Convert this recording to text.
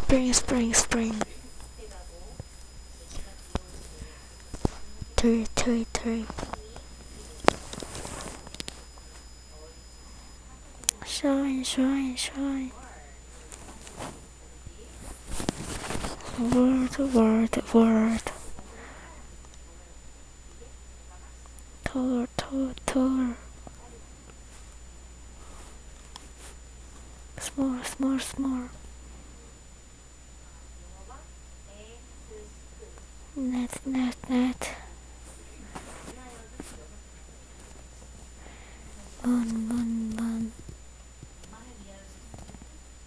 spring. Tree. Shine. Word. Taller. Small. Net. Moon.